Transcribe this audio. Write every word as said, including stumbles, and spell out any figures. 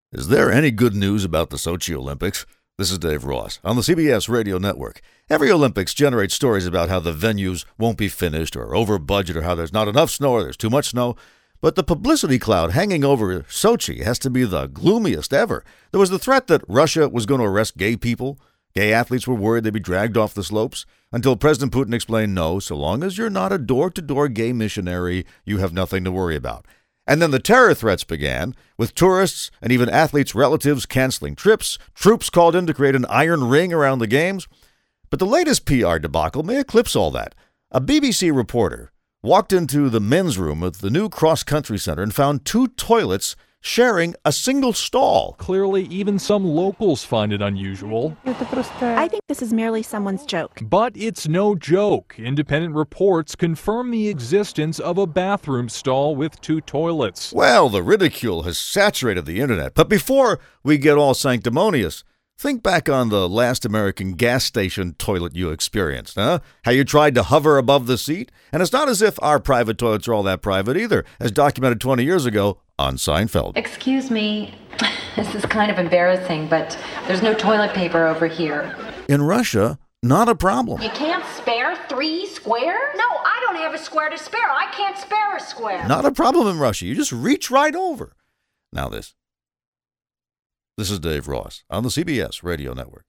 Is there any good news about the Sochi Olympics? This is Dave Ross on the C B S Radio Network. Every Olympics generates stories about how the venues won't be finished or over budget or how there's not enough snow or there's too much snow. But the publicity cloud hanging over Sochi has to be the gloomiest ever. There was the threat that Russia was going to arrest gay people. Gay athletes were worried they'd be dragged off the slopes until President Putin explained, no, so long as you're not a door-to-door gay missionary, you have nothing to worry about. And then the terror threats began, with tourists and even athletes' relatives canceling trips, troops called in to create an iron ring around the games. But the latest P R debacle may eclipse all that. A B B C reporter walked into the men's room at the new cross-country center and found two toilets sharing a single stall. Clearly, even some locals find it unusual. I think this is merely someone's joke. But it's no joke. Independent reports confirm the existence of a bathroom stall with two toilets. Well, the ridicule has saturated the internet. But before we get all sanctimonious, think back on the last American gas station toilet you experienced, huh? How you tried to hover above the seat? And it's not as if our private toilets are all that private either, as documented twenty years ago on Seinfeld. Excuse me, this is kind of embarrassing, but there's no toilet paper over here. In Russia, not a problem. You can't spare three squares? No, I don't have a square to spare. I can't spare a square. Not a problem in Russia. You just reach right over. Now this. This is Dave Ross on the C B S Radio Network.